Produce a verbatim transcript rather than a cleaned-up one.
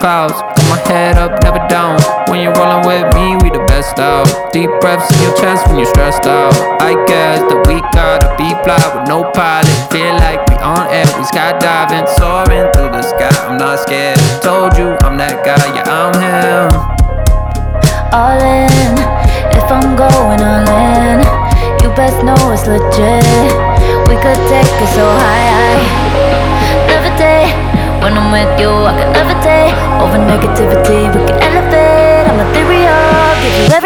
clouds. Got my head up, never down. When you're rolling with me, we the best out. Deep breaths in your chest when you're stressed out. I guess that we gotta be fly with no pilot. Feel like we on air, we skydiving, soaring through the sky. I'm not scared. Told you I'm that guy, yeah I'm him. All in, if I'm going all in, you best know it's legit. We could take it so high, levitate. When I'm with you, I can levitate. Over negativity, we can elevate. I'm ethereal, give you everything.